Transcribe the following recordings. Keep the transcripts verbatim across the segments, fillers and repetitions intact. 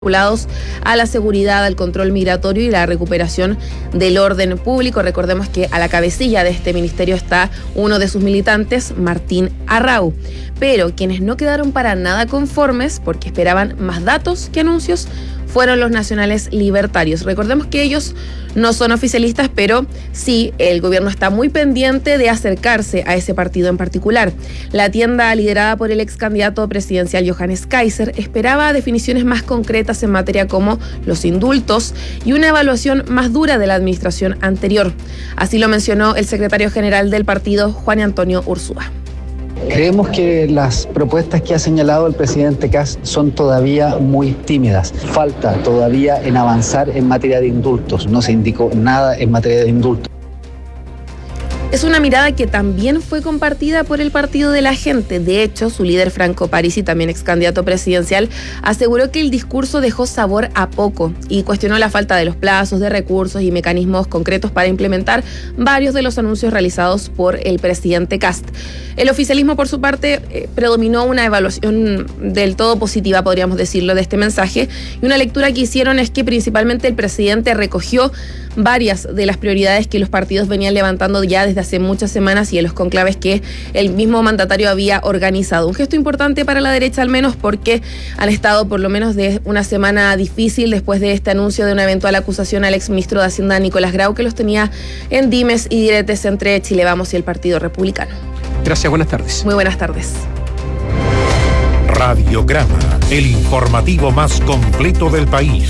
vinculados a la seguridad, al control migratorio y la recuperación del orden público. Recordemos que a la cabecilla de este ministerio está uno de sus militantes, Martín Arrau. Pero quienes no quedaron para nada conformes, porque esperaban más datos que anuncios, fueron los nacionales libertarios. Recordemos que ellos no son oficialistas, pero sí el gobierno está muy pendiente de acercarse a ese partido en particular. La tienda liderada por el ex candidato presidencial Johannes Kaiser esperaba definiciones más concretas en materia como los indultos y una evaluación más dura de la administración anterior. Así lo mencionó el secretario general del partido, Juan Antonio Ursúa. Creemos que las propuestas que ha señalado el presidente Kast son todavía muy tímidas. Falta todavía en avanzar en materia de indultos. No se indicó nada en materia de indultos. Es una mirada que también fue compartida por el Partido de la Gente. De hecho, su líder Franco Parisi, también ex candidato presidencial, aseguró que el discurso dejó sabor a poco y cuestionó la falta de los plazos, de recursos y mecanismos concretos para implementar varios de los anuncios realizados por el presidente Kast. El oficialismo, por su parte, eh, predominó una evaluación del todo positiva, podríamos decirlo, de este mensaje, y una lectura que hicieron es que principalmente el presidente recogió varias de las prioridades que los partidos venían levantando ya desde hace muchas semanas y en los conclaves que el mismo mandatario había organizado. Un gesto importante para la derecha al menos, porque han estado por lo menos de una semana difícil después de este anuncio de una eventual acusación al exministro de Hacienda Nicolás Grau, que los tenía en dimes y diretes entre Chile Vamos y el Partido Republicano. Gracias, buenas tardes. Muy buenas tardes. Radiograma, el informativo más completo del país.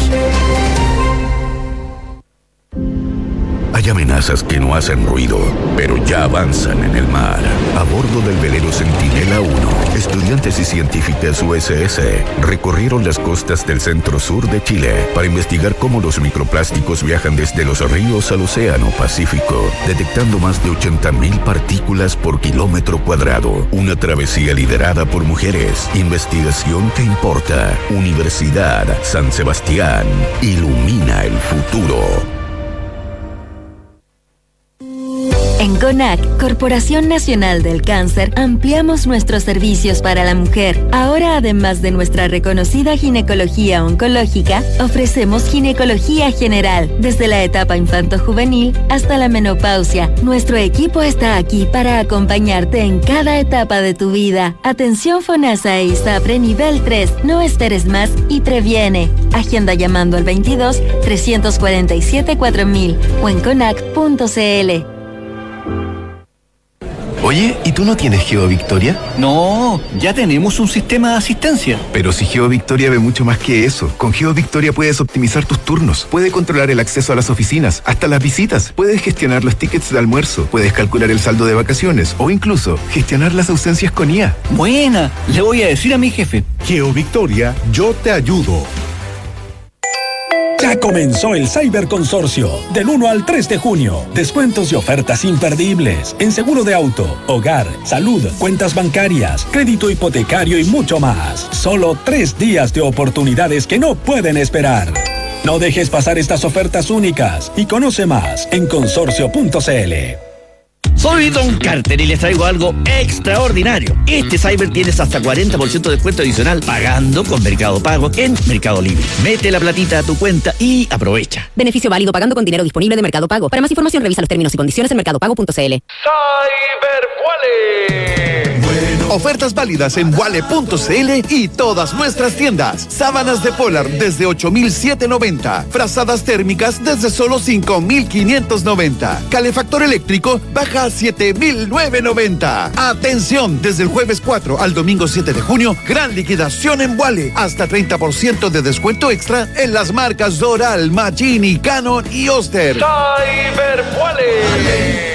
Hay amenazas que no hacen ruido, pero ya avanzan en el mar. A bordo del velero Centinela uno, estudiantes y científicas U S S recorrieron las costas del centro-sur de Chile para investigar cómo los microplásticos viajan desde los ríos al Océano Pacífico, detectando más de ochenta mil partículas por kilómetro cuadrado. Una travesía liderada por mujeres. Investigación que importa. Universidad San Sebastián. Ilumina el futuro. En CONAC, Corporación Nacional del Cáncer, ampliamos nuestros servicios para la mujer. Ahora, además de nuestra reconocida ginecología oncológica, ofrecemos ginecología general, desde la etapa infanto-juvenil hasta la menopausia. Nuestro equipo está aquí para acompañarte en cada etapa de tu vida. Atención FONASA e ISAPRE nivel tres. No esperes más y previene. Agenda llamando al veintidós, trescientos cuarenta y siete, cuatro mil o en conac punto cl. Oye, ¿y tú no tienes GeoVictoria? No, ya tenemos un sistema de asistencia. Pero si GeoVictoria ve mucho más que eso. Con GeoVictoria puedes optimizar tus turnos, puedes controlar el acceso a las oficinas, hasta las visitas, puedes gestionar los tickets de almuerzo, puedes calcular el saldo de vacaciones o incluso gestionar las ausencias con I A. Buena, le voy a decir a mi jefe. GeoVictoria, yo te ayudo. Ya comenzó el Cyberconsorcio, del uno al tres de junio. Descuentos y ofertas imperdibles en seguro de auto, hogar, salud, cuentas bancarias, crédito hipotecario y mucho más. Solo tres días de oportunidades que no pueden esperar. No dejes pasar estas ofertas únicas y conoce más en consorcio punto cl. Soy Don Carter y les traigo algo extraordinario. Este Cyber tienes hasta cuarenta por ciento de descuento adicional pagando con Mercado Pago en Mercado Libre. Mete la platita a tu cuenta y aprovecha. Beneficio válido pagando con dinero disponible de Mercado Pago. Para más información revisa los términos y condiciones en mercado pago punto cl. Cyberwallet. Ofertas válidas en wale punto cl y todas nuestras tiendas. Sábanas de Polar desde ocho mil setecientos noventa. Frazadas térmicas desde solo cinco mil quinientos noventa. Calefactor eléctrico baja a siete mil novecientos noventa. Atención, desde el jueves cuatro al domingo siete de junio, gran liquidación en Wale. Hasta treinta por ciento de descuento extra en las marcas Doral, Magini, Canon y Oster. Cyberwallet.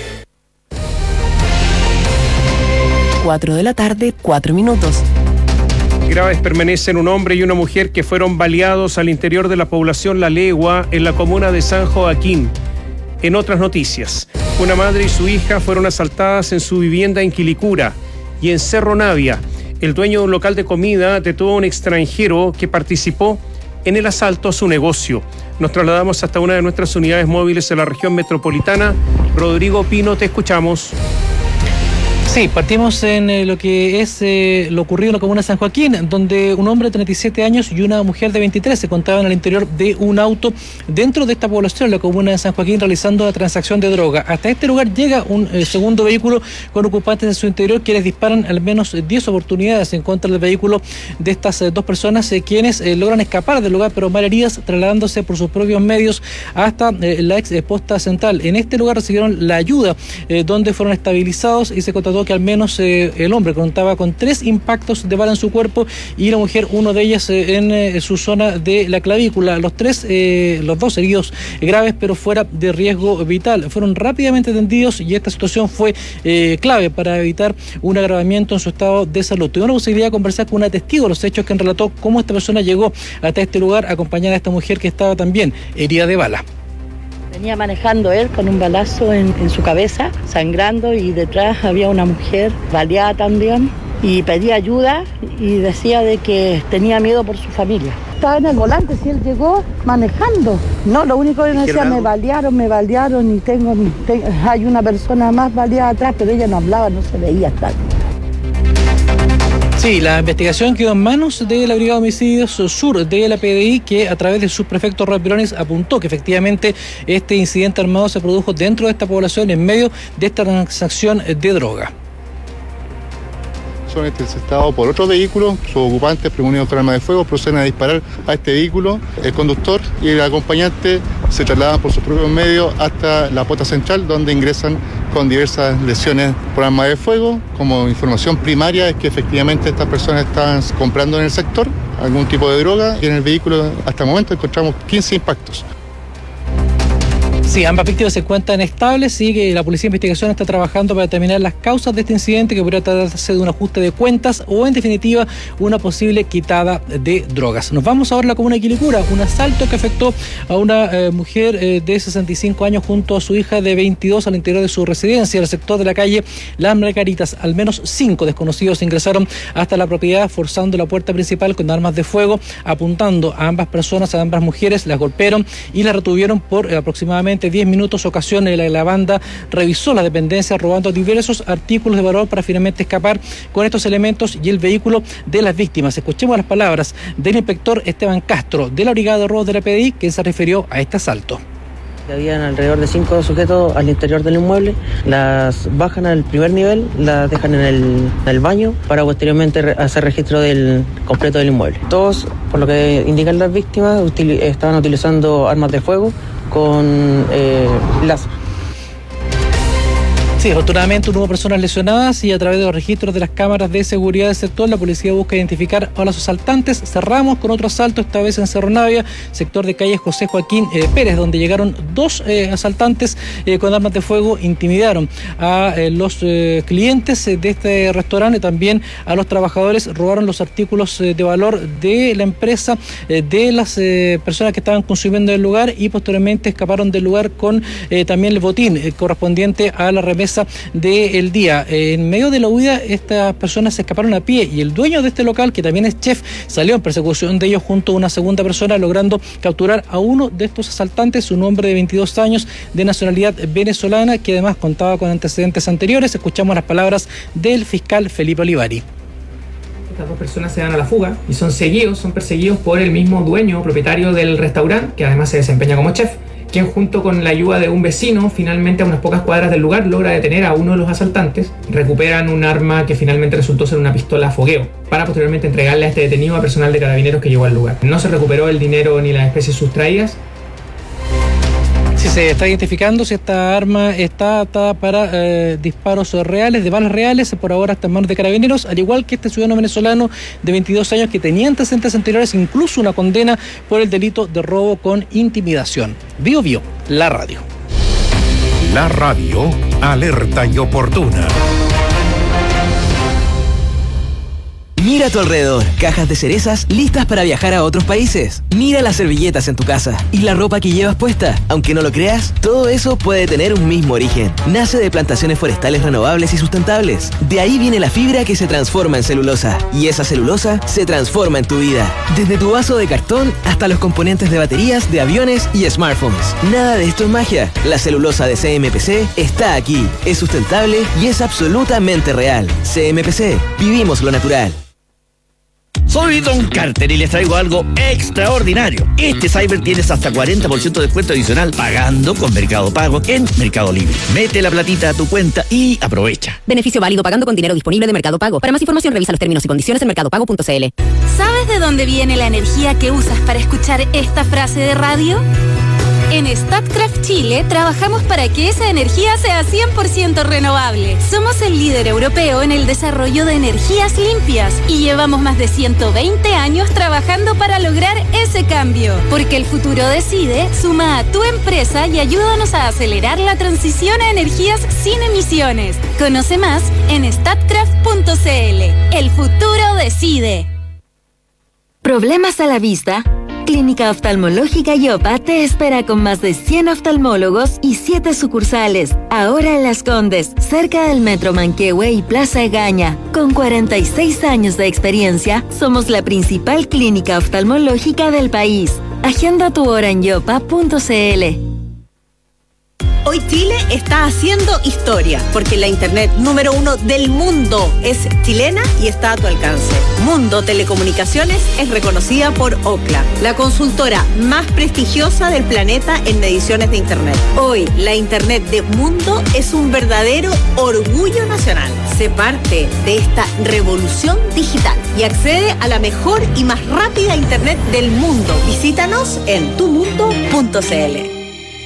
cuatro de la tarde, cuatro minutos. Graves permanecen un hombre y una mujer que fueron baleados al interior de la población La Legua, en la comuna de San Joaquín. En otras noticias, una madre y su hija fueron asaltadas en su vivienda en Quilicura. Y en Cerro Navia, el dueño de un local de comida detuvo a un extranjero que participó en el asalto a su negocio. Nos trasladamos hasta una de nuestras unidades móviles en la región metropolitana. Rodrigo Pino, te escuchamos. Sí, partimos en eh, lo que es eh, lo ocurrido en la comuna de San Joaquín, donde un hombre de treinta y siete años y una mujer de veintitrés se encontraban al interior de un auto dentro de esta población, la comuna de San Joaquín, realizando la transacción de droga. Hasta este lugar llega un eh, segundo vehículo con ocupantes en su interior, quienes disparan al menos diez oportunidades en contra del vehículo de estas eh, dos personas, eh, quienes eh, logran escapar del lugar, pero malheridas, trasladándose por sus propios medios hasta eh, la ex posta central. En este lugar recibieron la ayuda, eh, donde fueron estabilizados, y se constató que al menos eh, el hombre contaba con tres impactos de bala en su cuerpo y la mujer uno de ellas eh, en eh, su zona de la clavícula. Los tres, eh, los dos heridos graves, pero fuera de riesgo vital. Fueron rápidamente atendidos y esta situación fue eh, clave para evitar un agravamiento en su estado de salud. Tuvimos la posibilidad de conversar con una testigo de los hechos, quien relató cómo esta persona llegó hasta este lugar acompañada de esta mujer que estaba también herida de bala. Venía manejando él con un balazo en, en su cabeza, sangrando, y detrás había una mujer baleada también, y pedía ayuda y decía de que tenía miedo por su familia. Estaba en el volante, si él llegó manejando. No, lo único que me decía, me balearon, me balearon y tengo, tengo, hay una persona más baleada atrás, pero ella no hablaba, no se veía tanto. Sí, la investigación quedó en manos de la Brigada de Homicidios Sur de la P D I, que a través de su prefecto Rob Briones apuntó que efectivamente este incidente armado se produjo dentro de esta población en medio de esta transacción de droga. Son interceptados por otro vehículo, sus ocupantes premunidos con arma de fuego proceden a disparar a este vehículo. El conductor y el acompañante se trasladan por sus propios medios hasta la posta central, donde ingresan con diversas lesiones por arma de fuego. Como información primaria es que efectivamente estas personas estaban comprando en el sector algún tipo de droga, y en el vehículo hasta el momento encontramos quince impactos. Sí, ambas víctimas se encuentran estables y que la Policía de Investigación está trabajando para determinar las causas de este incidente, que podría tratarse de un ajuste de cuentas o, en definitiva, una posible quitada de drogas. Nos vamos ahora a la comuna de Quilicura. Un asalto que afectó a una eh, mujer eh, de sesenta y cinco años junto a su hija de veintidós al interior de su residencia, en el sector de la calle Las Margaritas. Al menos cinco desconocidos ingresaron hasta la propiedad, forzando la puerta principal con armas de fuego, apuntando a ambas personas, a ambas mujeres, las golpearon y las retuvieron por eh, aproximadamente diez minutos, ocasión en la, la banda revisó la dependencia, robando diversos artículos de valor para finalmente escapar con estos elementos y el vehículo de las víctimas. Escuchemos las palabras del inspector Esteban Castro de la Brigada de Robos de la P D I, que se refirió a este asalto. Habían alrededor de cinco sujetos al interior del inmueble, las bajan al primer nivel, las dejan en el, en el baño para posteriormente re- hacer registro del completo del inmueble. Todos, por lo que indican las víctimas, util- estaban utilizando armas de fuego con eh, láser. Sí, afortunadamente no hubo personas lesionadas y a través de los registros de las cámaras de seguridad del sector, la policía busca identificar a los asaltantes. Cerramos con otro asalto, esta vez en Cerro Navia, sector de calle José Joaquín eh, Pérez, donde llegaron dos eh, asaltantes eh, con armas de fuego, intimidaron a eh, los eh, clientes eh, de este restaurante, también a los trabajadores, robaron los artículos eh, de valor de la empresa, eh, de las eh, personas que estaban consumiendo el lugar, y posteriormente escaparon del lugar con eh, también el botín eh, correspondiente a la remesa del día. En medio de la huida, estas personas se escaparon a pie y el dueño de este local, que también es chef, salió en persecución de ellos junto a una segunda persona, logrando capturar a uno de estos asaltantes, un hombre de veintidós años de nacionalidad venezolana, que además contaba con antecedentes anteriores. Escuchamos las palabras del fiscal Felipe Olivari. Estas dos personas se dan a la fuga y son seguidos, son perseguidos por el mismo dueño, propietario del restaurante, que además se desempeña como chef, quien junto con la ayuda de un vecino, finalmente a unas pocas cuadras del lugar, logra detener a uno de los asaltantes. Recuperan un arma que finalmente resultó ser una pistola fogueo, para posteriormente entregarle a este detenido a personal de carabineros que llegó al lugar. No se recuperó el dinero ni las especies sustraídas. Si se está identificando si esta arma está atada para eh, disparos reales, de balas reales, por ahora está en manos de carabineros, al igual que este ciudadano venezolano de veintidós años que tenía antecedentes anteriores, incluso una condena por el delito de robo con intimidación. Bio Bio, la radio. La radio, alerta y oportuna. Mira a tu alrededor, cajas de cerezas listas para viajar a otros países. Mira las servilletas en tu casa y la ropa que llevas puesta. Aunque no lo creas, todo eso puede tener un mismo origen. Nace de plantaciones forestales renovables y sustentables. De ahí viene la fibra que se transforma en celulosa. Y esa celulosa se transforma en tu vida. Desde tu vaso de cartón hasta los componentes de baterías, de aviones y smartphones. Nada de esto es magia. La celulosa de C M P C está aquí. Es sustentable y es absolutamente real. C M P C. Vivimos lo natural. Soy Don Carter y les traigo algo extraordinario. Este Cyber tienes hasta cuarenta por ciento de descuento adicional pagando con Mercado Pago en Mercado Libre. Mete la platita a tu cuenta y aprovecha. Beneficio válido pagando con dinero disponible de Mercado Pago. Para más información revisa los términos y condiciones en mercado pago punto c l. ¿Sabes de dónde viene la energía que usas para escuchar esta frase de radio? En Statkraft Chile trabajamos para que esa energía sea cien por ciento renovable. Somos el líder europeo en el desarrollo de energías limpias y llevamos más de ciento veinte años trabajando para lograr ese cambio. Porque el futuro decide, suma a tu empresa y ayúdanos a acelerar la transición a energías sin emisiones. Conoce más en statkraft punto c l. El futuro decide. ¿Problemas a la vista? Clínica Oftalmológica Yopa te espera con más de cien oftalmólogos y siete sucursales. Ahora en Las Condes, cerca del Metro Manquehue y Plaza Egaña. Con cuarenta y seis años de experiencia, somos la principal clínica oftalmológica del país. Agenda tu hora en yopa punto c l. Hoy Chile está haciendo historia, porque la internet número uno del mundo es chilena y está a tu alcance. Mundo Telecomunicaciones es reconocida por Ookla, la consultora más prestigiosa del planeta en mediciones de internet. Hoy, la internet de Mundo es un verdadero orgullo nacional. Sé parte de esta revolución digital y accede a la mejor y más rápida internet del mundo. Visítanos en tu mundo punto c l.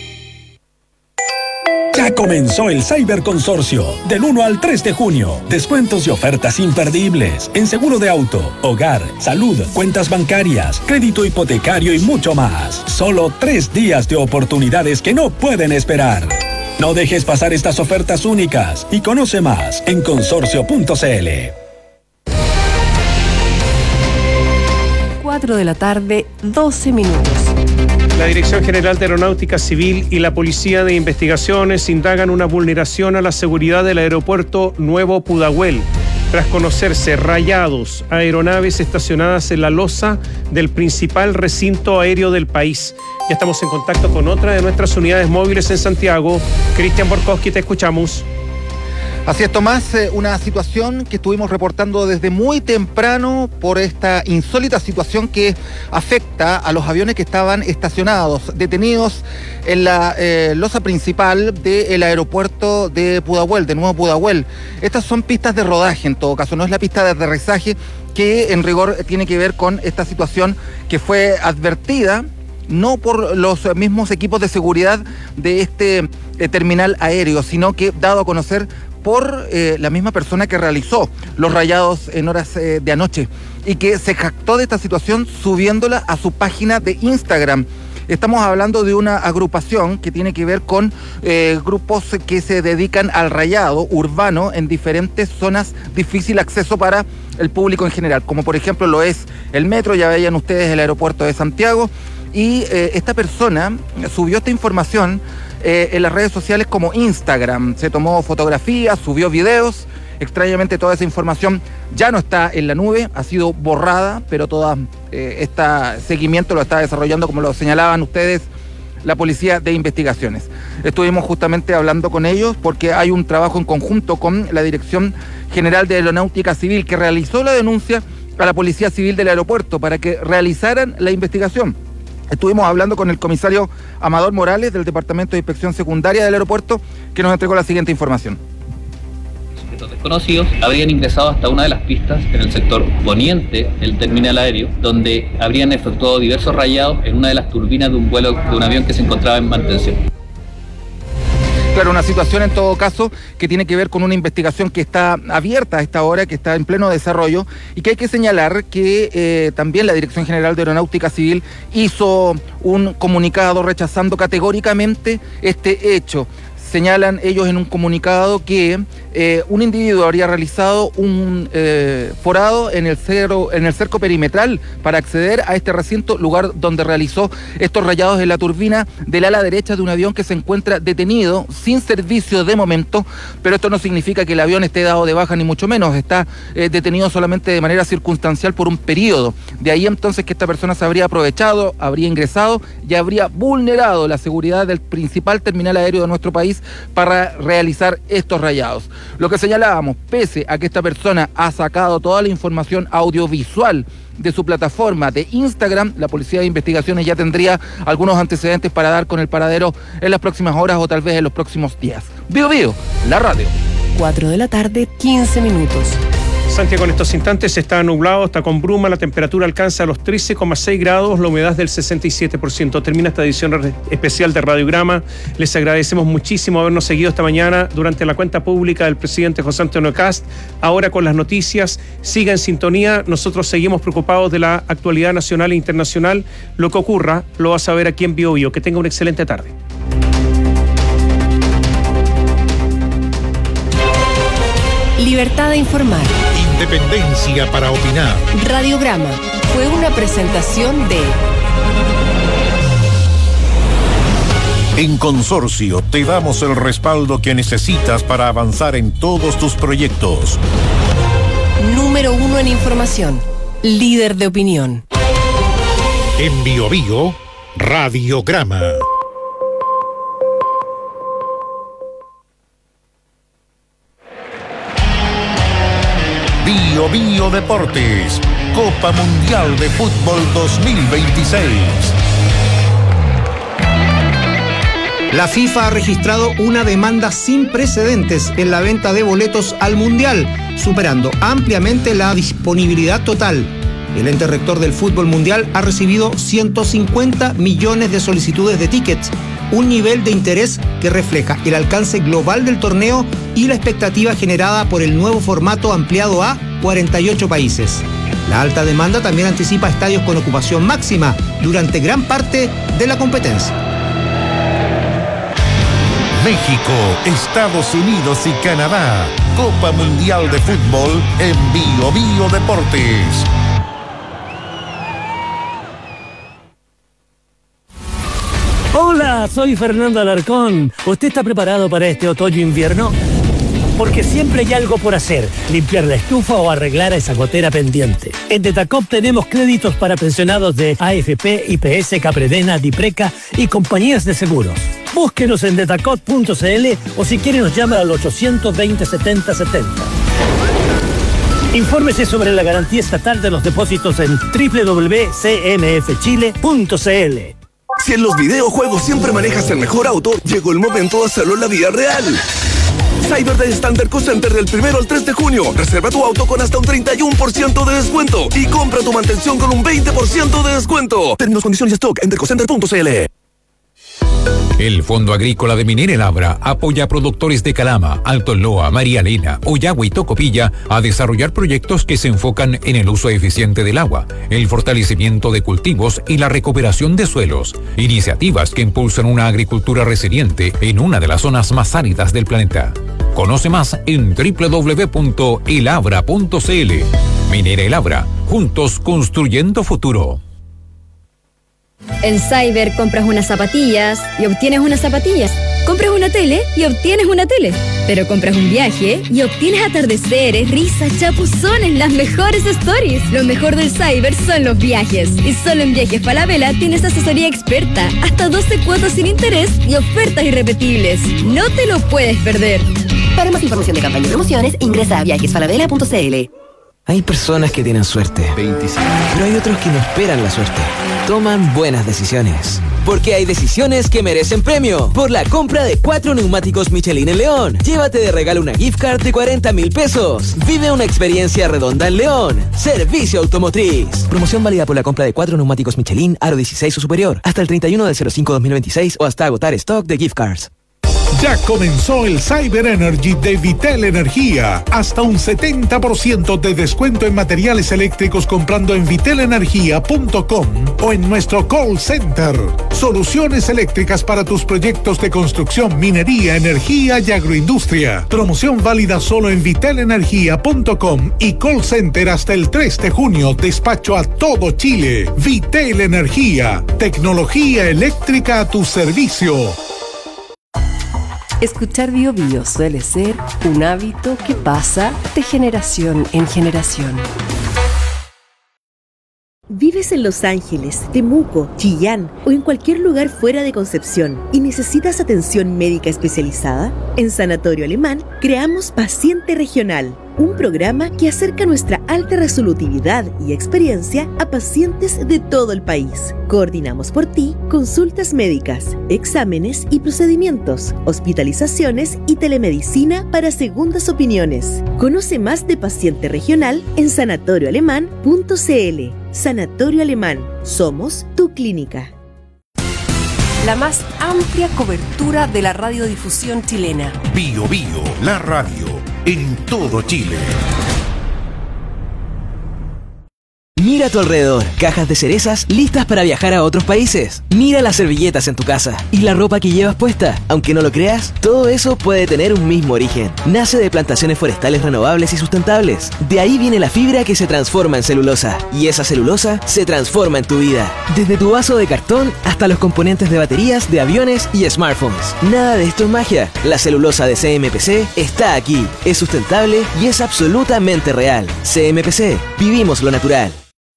Ya comenzó el Cyber Consorcio, del uno al tres de junio. Descuentos y ofertas imperdibles en seguro de auto, hogar, salud, cuentas bancarias, crédito hipotecario y mucho más. Solo tres días de oportunidades que no pueden esperar. No dejes pasar estas ofertas únicas y conoce más en consorcio punto c l. cuatro de la tarde, doce minutos. La Dirección General de Aeronáutica Civil y la Policía de Investigaciones indagan una vulneración a la seguridad del aeropuerto Nuevo Pudahuel, tras conocerse rayados a aeronaves estacionadas en la losa del principal recinto aéreo del país. Ya estamos en contacto con otra de nuestras unidades móviles en Santiago. Cristian Borkowski, te escuchamos. Así es, Tomás, eh, una situación que estuvimos reportando desde muy temprano por esta insólita situación que afecta a los aviones que estaban estacionados, detenidos en la eh, losa principal del aeropuerto de Pudahuel, de Nuevo Pudahuel. Estas son pistas de rodaje en todo caso, no es la pista de aterrizaje que en rigor tiene que ver con esta situación que fue advertida no por los mismos equipos de seguridad de este eh, terminal aéreo, sino que dado a conocer por eh, la misma persona que realizó los rayados en horas eh, de anoche y que se jactó de esta situación subiéndola a su página de Instagram. Estamos hablando de una agrupación que tiene que ver con eh, grupos que se dedican al rayado urbano en diferentes zonas difícil acceso para el público en general, como por ejemplo lo es el metro, ya veían ustedes el aeropuerto de Santiago, y eh, esta persona subió esta información Eh, en las redes sociales como Instagram. Se tomó fotografías, subió videos. Extrañamente toda esa información ya no está en la nube, ha sido borrada, pero todo eh, este seguimiento lo está desarrollando, como lo señalaban ustedes, la Policía de Investigaciones. Estuvimos justamente hablando con ellos porque hay un trabajo en conjunto con la Dirección General de Aeronáutica Civil que realizó la denuncia a la Policía Civil del aeropuerto para que realizaran la investigación. Estuvimos hablando con el comisario Amador Morales del Departamento de Inspección Secundaria del aeropuerto, que nos entregó la siguiente información. Sujetos desconocidos habrían ingresado hasta una de las pistas en el sector poniente del terminal aéreo, donde habrían efectuado diversos rayados en una de las turbinas de un vuelo de un avión que se encontraba en mantención. Claro, una situación en todo caso que tiene que ver con una investigación que está abierta a esta hora, que está en pleno desarrollo, y que hay que señalar que eh, también la Dirección General de Aeronáutica Civil hizo un comunicado rechazando categóricamente este hecho. señalan ellos en un comunicado que eh, un individuo habría realizado un eh, forado en el, cerro, en el cerco perimetral para acceder a este recinto, lugar donde realizó estos rayados en la turbina del ala derecha de un avión que se encuentra detenido, sin servicio de momento, pero esto no significa que el avión esté dado de baja ni mucho menos, está eh, detenido solamente de manera circunstancial por un periodo. De ahí entonces que esta persona se habría aprovechado, habría ingresado y habría vulnerado la seguridad del principal terminal aéreo de nuestro país para realizar estos rayados. Lo que señalábamos, pese a que esta persona ha sacado toda la información audiovisual de su plataforma de Instagram, la Policía de Investigaciones ya tendría algunos antecedentes para dar con el paradero en las próximas horas o tal vez en los próximos días. Bio Bio, la radio. cuatro de la tarde, quince minutos. Santiago, en estos instantes está nublado, está con bruma, la temperatura alcanza los trece coma seis grados, la humedad del sesenta y siete por ciento. Termina esta edición especial de Radiograma. Les agradecemos muchísimo habernos seguido esta mañana durante la cuenta pública del presidente José Antonio Kast. Ahora con las noticias, siga en sintonía. Nosotros seguimos preocupados de la actualidad nacional e internacional. Lo que ocurra lo vas a ver aquí en Bio Bio. Que tenga una excelente tarde. Libertad de informar. Independencia para opinar. Radiograma fue una presentación de... En Consorcio te damos el respaldo que necesitas para avanzar en todos tus proyectos. Número uno en información. Líder de opinión. En Bio Bio, Radiograma. Bio Bio Deportes, Copa Mundial de Fútbol dos mil veintiséis. La FIFA ha registrado una demanda sin precedentes en la venta de boletos al Mundial, superando ampliamente la disponibilidad total. El ente rector del fútbol mundial ha recibido ciento cincuenta millones de solicitudes de tickets, un nivel de interés que refleja el alcance global del torneo y la expectativa generada por el nuevo formato ampliado a cuarenta y ocho países. La alta demanda también anticipa estadios con ocupación máxima durante gran parte de la competencia. México, Estados Unidos y Canadá. Copa Mundial de Fútbol en Bio Bio Deportes. Hola, soy Fernando Alarcón. ¿Usted está preparado para este otoño-invierno? Porque siempre hay algo por hacer, limpiar la estufa o arreglar a esa gotera pendiente. En Detacop tenemos créditos para pensionados de A F P, I P S, Capredena, Dipreca y compañías de seguros. Búsquenos en detacop punto c l o si quiere nos llama al ochocientos veinte, setenta setenta. Infórmese sobre la garantía estatal de los depósitos en doble u doble u doble u punto c m f chile punto c l. Si en los videojuegos siempre manejas el mejor auto, llegó el momento de hacerlo en la vida real. Cyber Day Standard Co Center del primero al tres de junio. Reserva tu auto con hasta un treinta y uno por ciento de descuento y compra tu mantención con un veinte por ciento de descuento. Términos, condiciones y stock en dercocenter punto c l. El Fondo Agrícola de Minera El Abra apoya a productores de Calama, Alto Loa, María Elena, Oyagua y Tocopilla a desarrollar proyectos que se enfocan en el uso eficiente del agua, el fortalecimiento de cultivos y la recuperación de suelos. Iniciativas que impulsan una agricultura resiliente en una de las zonas más áridas del planeta. Conoce más en doble u doble u doble u punto el abra punto c l. Minera El Abra, juntos construyendo futuro. En Cyber compras unas zapatillas y obtienes unas zapatillas. Compras una tele y obtienes una tele. Pero compras un viaje y obtienes atardeceres, risas, chapuzones, las mejores stories. Lo mejor del Cyber son los viajes. Y solo en Viajes Falabella tienes asesoría experta, hasta doce cuotas sin interés y ofertas irrepetibles. No te lo puedes perder. Para más información de campaña y promociones, ingresa a viajes falabella punto c l. Hay personas que tienen suerte, veinticinco, pero hay otros que no esperan la suerte. Toman buenas decisiones. Porque hay decisiones que merecen premio. Por la compra de cuatro neumáticos Michelin en León. Llévate de regalo una gift card de cuarenta mil pesos. Vive una experiencia redonda en León. Servicio Automotriz. Promoción válida por la compra de cuatro neumáticos Michelin, aro dieciséis o superior. Hasta el treinta y uno del cero cinco dos mil veintiséis o hasta agotar stock de gift cards. Ya comenzó el Cyber Energy de Vitel Energía. Hasta un setenta por ciento de descuento en materiales eléctricos comprando en vitel energía punto com o en nuestro call center. Soluciones eléctricas para tus proyectos de construcción, minería, energía y agroindustria. Promoción válida solo en vitel energía punto com y call center hasta el tres de junio. Despacho a todo Chile. Vitel Energía. Tecnología eléctrica a tu servicio. Escuchar Bio Bio suele ser un hábito que pasa de generación en generación. ¿Vives en Los Ángeles, Temuco, Chillán o en cualquier lugar fuera de Concepción y necesitas atención médica especializada? En Sanatorio Alemán creamos Paciente Regional, un programa que acerca nuestra alta resolutividad y experiencia a pacientes de todo el país. Coordinamos por ti consultas médicas, exámenes y procedimientos, hospitalizaciones y telemedicina para segundas opiniones. Conoce más de Paciente Regional en sanatorio alemán punto c l. Sanatorio Alemán, somos tu clínica. La más amplia cobertura de la radiodifusión chilena. Bio Bio, la radio, en todo Chile. Mira a tu alrededor, cajas de cerezas listas para viajar a otros países. Mira las servilletas en tu casa y la ropa que llevas puesta. Aunque no lo creas, todo eso puede tener un mismo origen. Nace de plantaciones forestales renovables y sustentables. De ahí viene la fibra que se transforma en celulosa. Y esa celulosa se transforma en tu vida. Desde tu vaso de cartón hasta los componentes de baterías, de aviones y smartphones. Nada de esto es magia. La celulosa de C M P C está aquí. Es sustentable y es absolutamente real. C M P C, vivimos lo natural.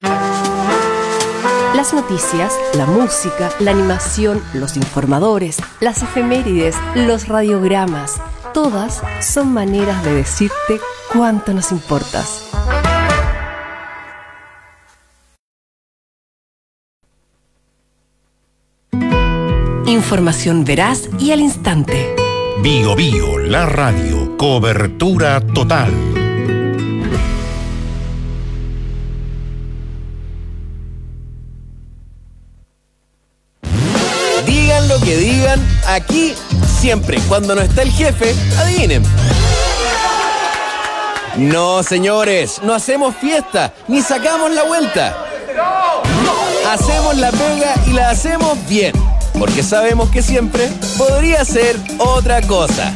Las noticias, la música, la animación, los informadores, las efemérides, los radiogramas, todas son maneras de decirte cuánto nos importas. Información veraz y al instante. Bio Bio, la radio, cobertura total. Digan lo que digan, aquí siempre, cuando no está el jefe, adivinen. No, señores, no hacemos fiesta, ni sacamos la vuelta. Hacemos la pega y la hacemos bien, porque sabemos que siempre podría ser otra cosa.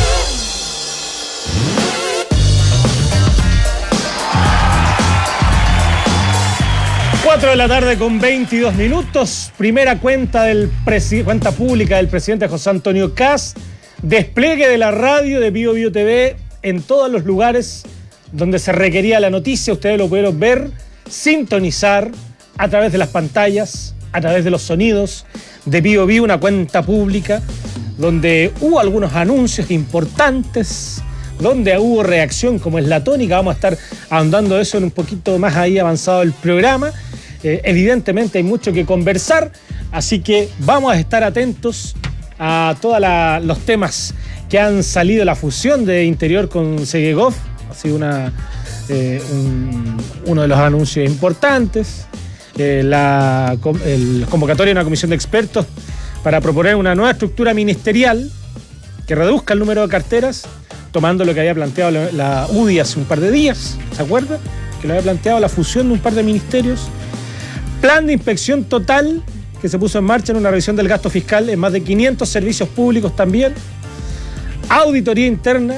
cuatro de la tarde con veintidós minutos. Primera cuenta, del presi- cuenta pública del presidente José Antonio Kast. Despliegue de la radio de Bio Bio T V en todos los lugares donde se requería la noticia. Ustedes lo pudieron ver, sintonizar a través de las pantallas, a través de los sonidos de Bio Bio, una cuenta pública donde hubo algunos anuncios importantes, donde hubo reacción, como es la tónica. Vamos a estar ahondando eso en un poquito más ahí avanzado el programa. Eh, evidentemente hay mucho que conversar, así que vamos a estar atentos a todos los temas que han salido. La fusión de Interior con Segegov ha sido una, eh, un, uno de los anuncios importantes. Eh, la el convocatoria de una comisión de expertos para proponer una nueva estructura ministerial que reduzca el número de carteras, tomando lo que había planteado la, la U D I hace un par de días, ¿se acuerdan? Que lo había planteado la fusión de un par de ministerios. Plan de inspección total que se puso en marcha en una revisión del gasto fiscal en más de quinientos servicios públicos también. Auditoría interna,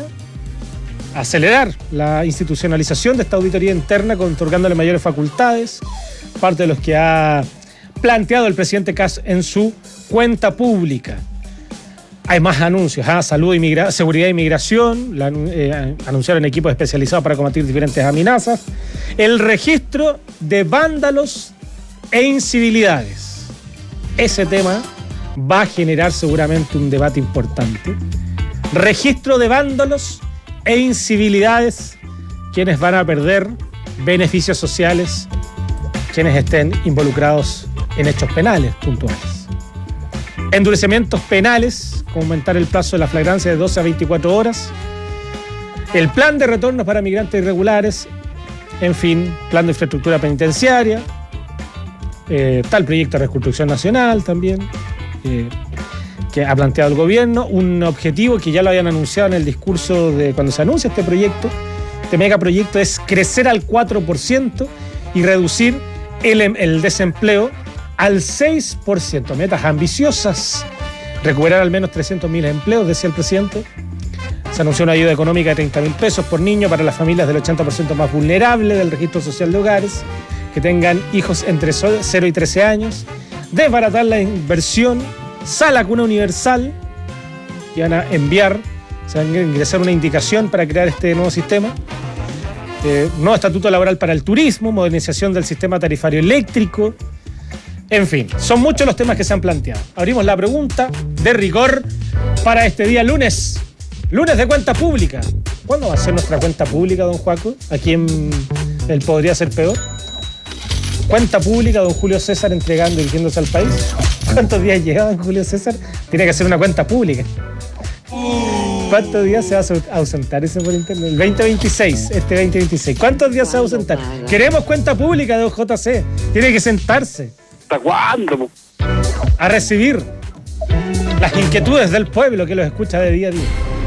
acelerar la institucionalización de esta auditoría interna, otorgándole mayores facultades, parte de los que ha planteado el presidente Kast en su cuenta pública. Hay más anuncios, ¿eh? Salud, inmigra- seguridad e inmigración, la, eh, anunciaron equipos especializados para combatir diferentes amenazas, el registro de vándalos e incivilidades. Ese tema va a generar seguramente un debate importante. Registro de vándalos e incivilidades, quienes van a perder beneficios sociales, quienes estén involucrados en hechos penales puntuales. Endurecimientos penales, como aumentar el plazo de la flagrancia de doce a veinticuatro horas. El plan de retornos para migrantes irregulares. En fin, plan de infraestructura penitenciaria. Eh, está el proyecto de reconstrucción nacional también. Eh, que ha planteado el gobierno, un objetivo que ya lo habían anunciado en el discurso de cuando se anuncia este proyecto. Este megaproyecto es crecer al cuatro por ciento y reducir el, el desempleo al seis por ciento. Metas ambiciosas. Recuperar al menos trescientos mil empleos, decía el presidente. Se anunció una ayuda económica de treinta mil pesos por niño para las familias del ochenta por ciento más vulnerable del registro social de hogares, que tengan hijos entre cero y trece años. Desbaratar la inversión. Sala Cuna Universal, que van a enviar, se van a ingresar una indicación para crear este nuevo sistema. Eh, nuevo estatuto laboral para el turismo, modernización del sistema tarifario eléctrico. En fin, son muchos los temas que se han planteado. Abrimos la pregunta de rigor para este día lunes. Lunes de cuenta pública. ¿Cuándo va a ser nuestra cuenta pública, don Joaco? ¿A quién él podría ser peor? Cuenta pública, don Julio César entregando y dirigiéndose al país. ¿Cuántos días lleva don Julio César? Tiene que hacer una cuenta pública. ¿Cuántos días se va a ausentar ese por internet? El veinte veintiséis, este veinte veintiséis. ¿Cuántos días se va a ausentar? Queremos cuenta pública de J C. Tiene que sentarse. ¿Hasta cuándo? A recibir las inquietudes del pueblo que los escucha de día a día.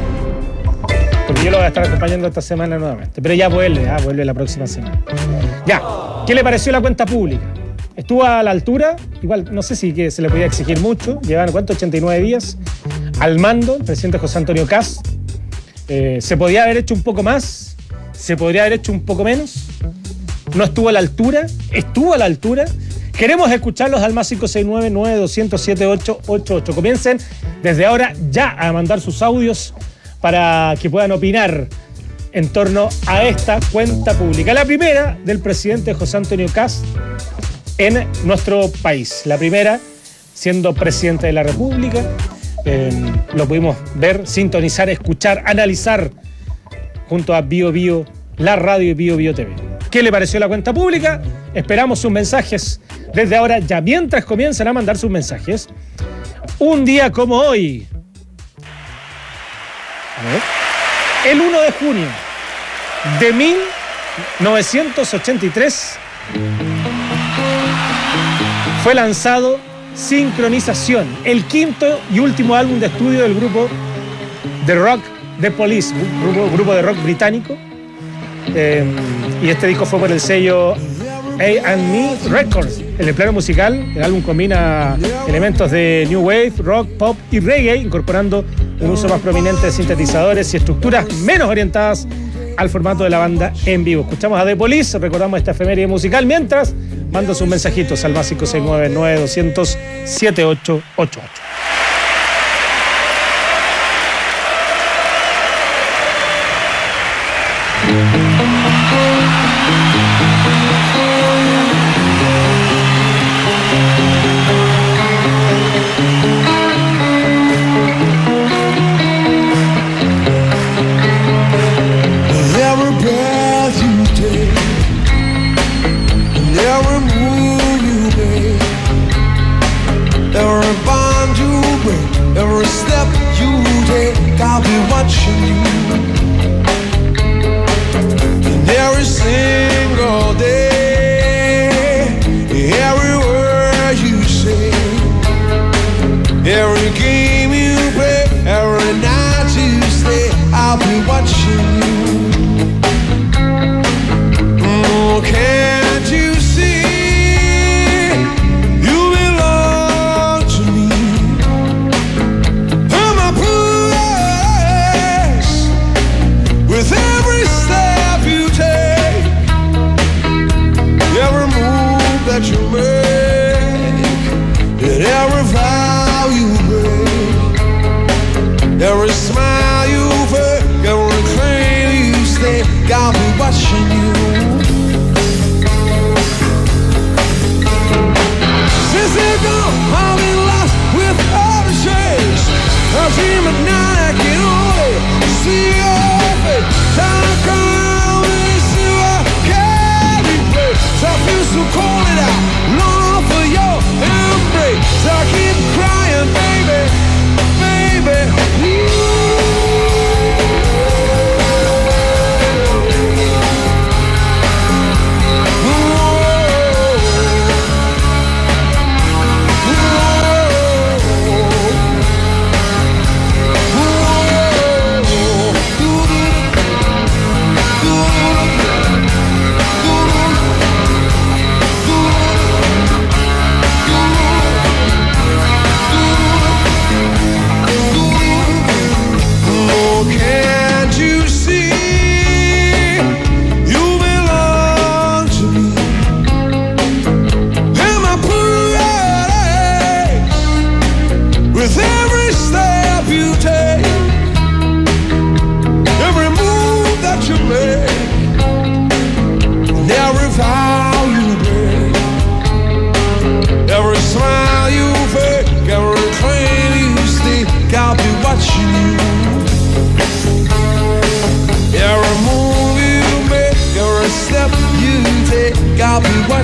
Porque yo lo voy a estar acompañando esta semana nuevamente. Pero ya vuelve, ah, vuelve la próxima semana. Ya, ¿qué le pareció la cuenta pública? Estuvo a la altura, igual no sé si que se le podía exigir mucho, llevan ¿cuánto? ochenta y nueve días al mando, el presidente José Antonio Kast. Eh, ¿Se podía haber hecho un poco más? ¿Se podría haber hecho un poco menos? ¿No estuvo a la altura? ¿Estuvo a la altura? Queremos escucharlos al más cinco seis nueve, nueve dos cero cero, siete ocho ocho ocho. Comiencen desde ahora ya a mandar sus audios para que puedan opinar en torno a esta cuenta pública. La primera del presidente José Antonio Kast en nuestro país. La primera siendo presidente de la República. Eh, lo pudimos ver, sintonizar, escuchar, analizar junto a Bio Bio, la radio y Bio Bio T V. ¿Qué le pareció la cuenta pública? Esperamos sus mensajes desde ahora, ya mientras comienzan a mandar sus mensajes. Un día como hoy. A ver. El uno de junio de mil novecientos ochenta y tres fue lanzado Sincronización, el quinto y último álbum de estudio del grupo de rock The Police, grupo, grupo de rock británico. Eh, y este disco fue por el sello A and Me Records. El empleo musical, el álbum combina elementos de new wave, rock, pop y reggae, incorporando un uso más prominente de sintetizadores y estructuras menos orientadas al formato de la banda en vivo. Escuchamos a The Police, recordamos esta efeméride musical, mientras mando sus mensajitos al más cinco seis nueve, nueve dos cero cero, siete ocho ocho ocho.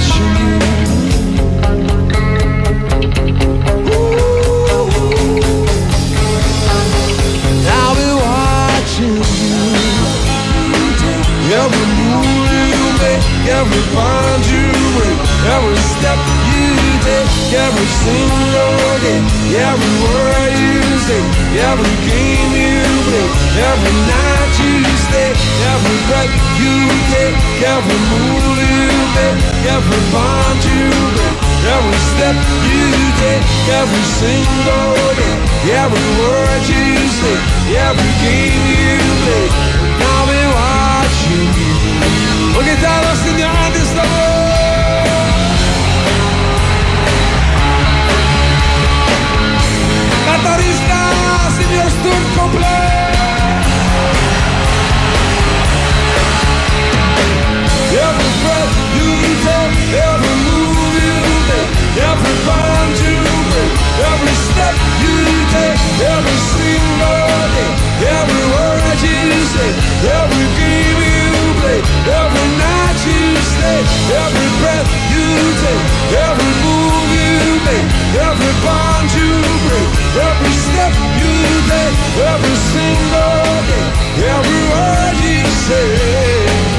watching you. I'll be watching you. Every move you make, every bond you break, every step you take, every single day, every word you say, every game you play, every night you stay, every breath you take, every move you make, every bond you break, every step you take, every single day, every word you say, every game you play. I'll be watching you. Porque tal los señores de esta voz. Baterista, señor Sturm completo. Every breath you take, every move you make, every bond you break, every step you take, every single day, every word you say, every game you play, every night you stay, every breath you take, every move you make, every bond you break, every step you take, every single day, every word you say.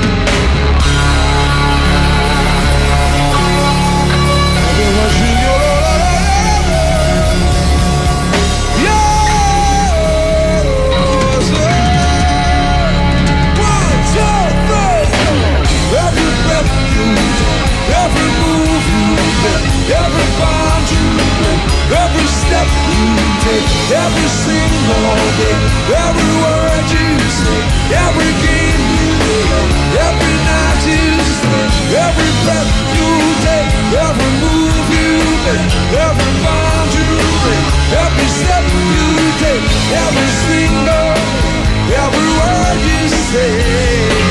Every move you make, every bond you break, every step you take, every single day, every word you say, every game you play, every night you stay, every breath you take, every move you make, every bond you break, every step you take, every single day, every word you say.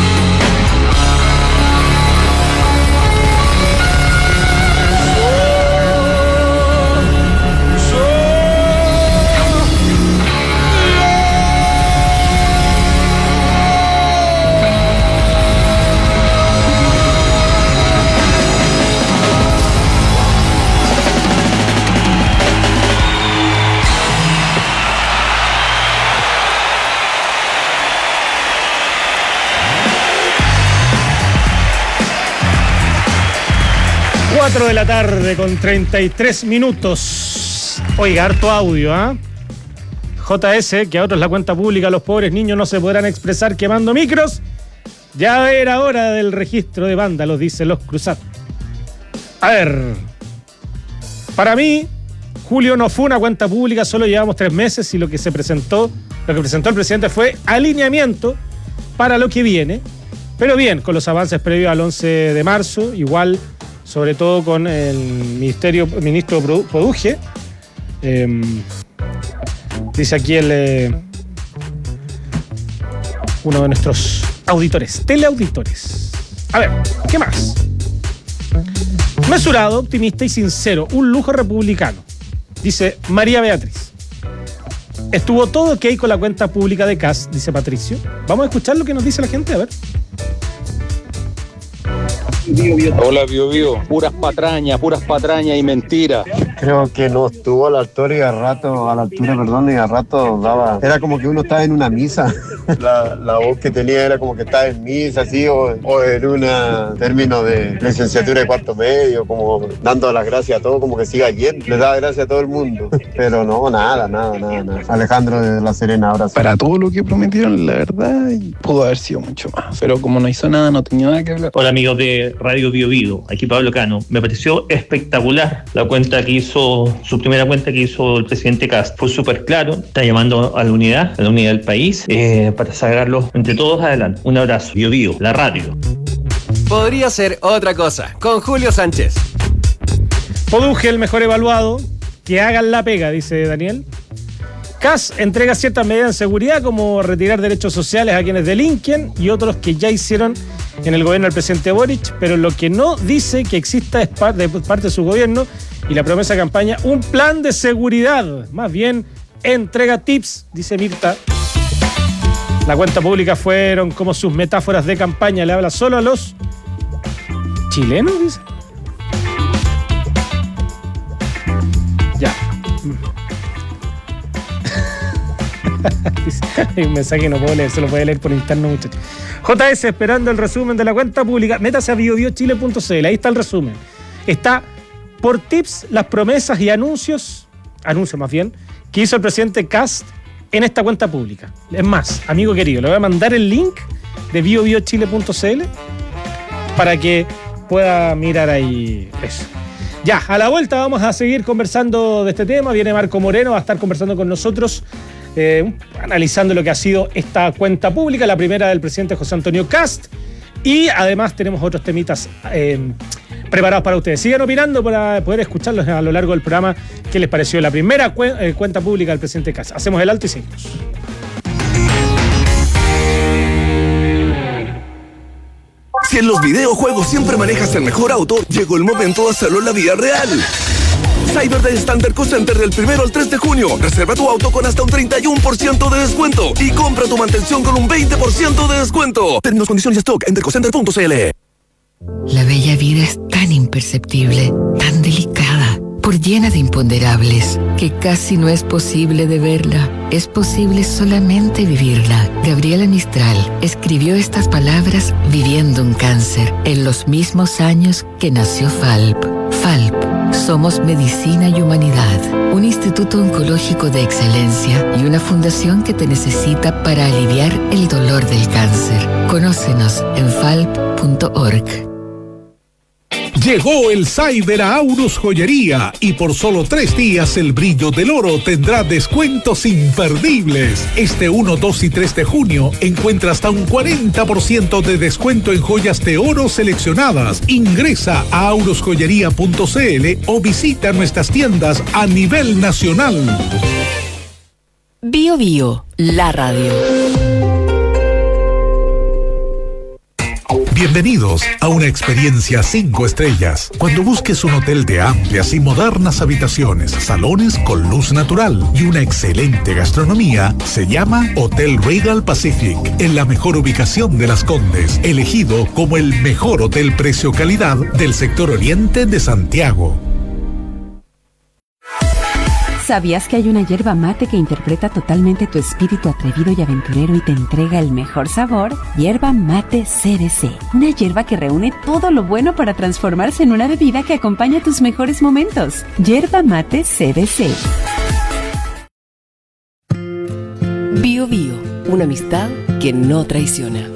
cuatro de la tarde con treinta y tres minutos. Oiga, harto audio, ¿ah? ¿eh? J S, que a otros la cuenta pública, los pobres niños no se podrán expresar quemando micros. Ya era hora del registro de vándalos, dicen los cruzados. A ver. Para mí, julio no fue una cuenta pública, solo llevamos tres meses y lo que se presentó, lo que presentó el presidente fue alineamiento para lo que viene. Pero bien, con los avances previos al once de marzo, igual, sobre todo con el ministerio, ministro Poduje. Eh, dice aquí el eh, uno de nuestros auditores, teleauditores. A ver, ¿qué más? Mesurado, optimista y sincero, un lujo republicano, dice María Beatriz. Estuvo todo ok con la cuenta pública de C A S, dice Patricio. Vamos a escuchar lo que nos dice la gente, a ver. Hola, Bio Bio. Puras patrañas, puras patrañas y mentiras. Creo que no estuvo a la altura y a rato, a la altura, perdón, y a rato daba. Era como que uno estaba en una misa. La, la voz que tenía era como que estaba en misa, así, o, o en un término de licenciatura de cuarto medio, como dando las gracias a todos, como que siga yendo. Le daba gracias a todo el mundo. Pero no, nada, nada, nada, nada. Alejandro de La Serena, ahora sí. Para todo lo que prometieron, la verdad, pudo haber sido mucho más. Pero como no hizo nada, no tenía nada que hablar. Hola, amigos de Radio Bio Bio, aquí Pablo Cano. Me pareció espectacular la cuenta que hizo, su primera cuenta que hizo el presidente Kast. Fue súper claro, está llamando a la unidad, a la unidad del país, eh, para sacarlos entre todos adelante. Un abrazo. Bio Bio, la radio. Podría ser otra cosa, con Julio Sánchez. Poduje, el mejor evaluado, que hagan la pega, dice Daniel. Kast entrega ciertas medidas de seguridad, como retirar derechos sociales a quienes delinquen y otros que ya hicieron en el gobierno del presidente Boric, pero lo que no dice que exista es parte de, parte de su gobierno y la promesa de campaña, un plan de seguridad. Más bien, entrega tips, dice Mirta. La cuenta pública fueron como sus metáforas de campaña, le habla solo a los chileno, dice. Ya. Hay un mensaje que no puedo leer, se lo puede leer por interno, muchachos. J S esperando el resumen de la cuenta pública. Métase a bio bio chile punto c l, ahí está el resumen. Está por tips, las promesas y anuncios, anuncios más bien, que hizo el presidente Kast en esta cuenta pública. Es más, amigo querido, le voy a mandar el link de bio bio chile punto c l para que pueda mirar ahí eso. Ya, a la vuelta vamos a seguir conversando de este tema. Viene Marco Moreno, va a estar conversando con nosotros, eh, analizando lo que ha sido esta cuenta pública, la primera del presidente José Antonio Kast. Y además tenemos otros temitas eh, preparados para ustedes. Sigan opinando para poder escucharlos a lo largo del programa. ¿Qué les pareció la primera cu- eh, cuenta pública del presidente Kast? Hacemos el alto y seguimos. Si en los videojuegos siempre manejas el mejor auto, llegó el momento de hacerlo en la vida real. Cyberday Standard Co Center del primero al tres de junio. Reserva tu auto con hasta un treinta y uno por ciento de descuento y compra tu mantención con un veinte por ciento de descuento. Términos, condiciones y stock en dercocenter punto c l. La bella vida es tan imperceptible, tan delicada, por llena de imponderables, que casi no es posible de verla. Es posible solamente vivirla. Gabriela Mistral escribió estas palabras viviendo un cáncer en los mismos años que nació Falp. Falp. Somos Medicina y Humanidad, un instituto oncológico de excelencia y una fundación que te necesita para aliviar el dolor del cáncer. Conócenos en falp punto org. Llegó el Cyber a Aurus Joyería y por solo tres días el brillo del oro tendrá descuentos imperdibles. Este uno, dos y tres de junio encuentra hasta un cuarenta por ciento de descuento en joyas de oro seleccionadas. Ingresa a aurus joyería punto c l o visita nuestras tiendas a nivel nacional. Bio Bio, la radio. Bienvenidos a una experiencia cinco estrellas. Cuando busques un hotel de amplias y modernas habitaciones, salones con luz natural y una excelente gastronomía, se llama Hotel Regal Pacific, en la mejor ubicación de Las Condes, elegido como el mejor hotel precio-calidad del sector oriente de Santiago. ¿Sabías que hay una yerba mate que interpreta totalmente tu espíritu atrevido y aventurero y te entrega el mejor sabor? Yerba Mate C B C. Una yerba que reúne todo lo bueno para transformarse en una bebida que acompaña tus mejores momentos. Yerba Mate C B C. Bio Bio, una amistad que no traiciona.